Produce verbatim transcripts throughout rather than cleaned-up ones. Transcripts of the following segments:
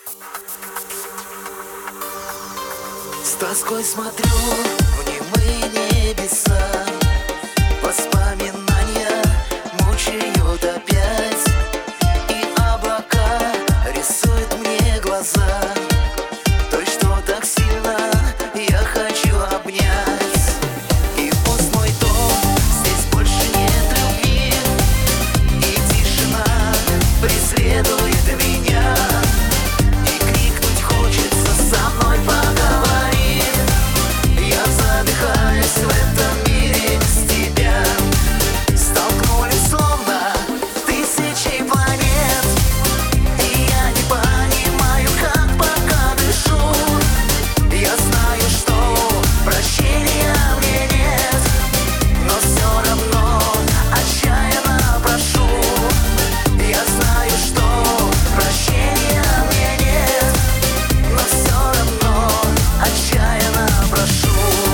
С тоской смотрю в немые небеса, воспоминания мучают опять, и облака рисуют мне глаза той, что так сильно я хочу обнять. И пусть мой дом, здесь больше нет любви, и тишина преследует меня, и крикнуть хочется: со мной поговори. Я задыхаюсь в этом мире без тебя. Столкнулись словно тысячи планет, и я не понимаю, как пока дышу. Я знаю, что прощения мне нет, но все равно отчаянно прошу. Я знаю, что прощения мне нет, но все равно отчаянно прошу.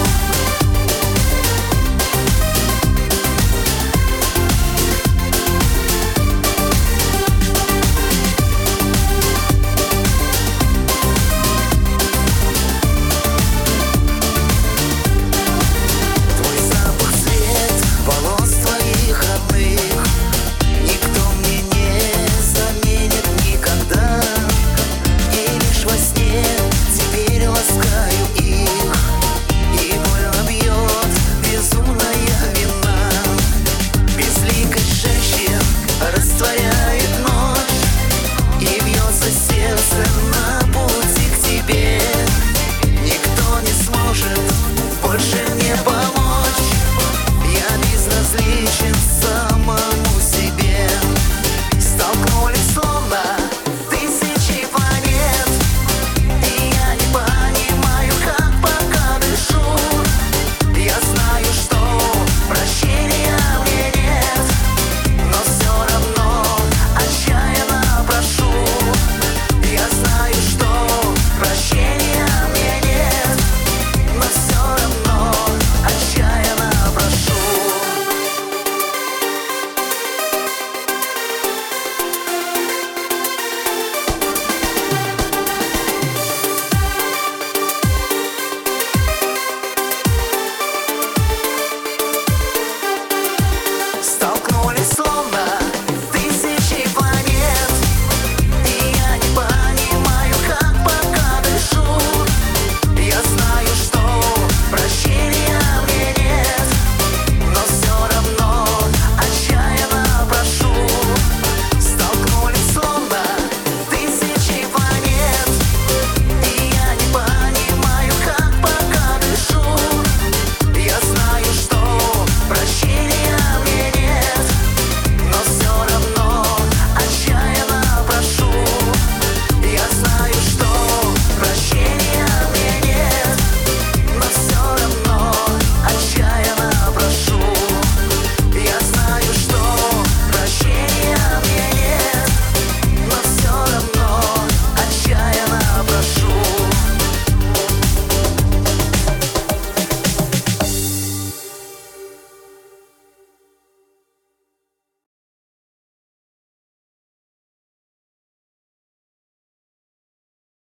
Твой запах, цвет волос твоих родных никто мне не заменит никогда. И лишь во сне теперь ласкаю их, и больно бьет безумная вина. Безликой шепчет растворяет ночь, и бьется сердце на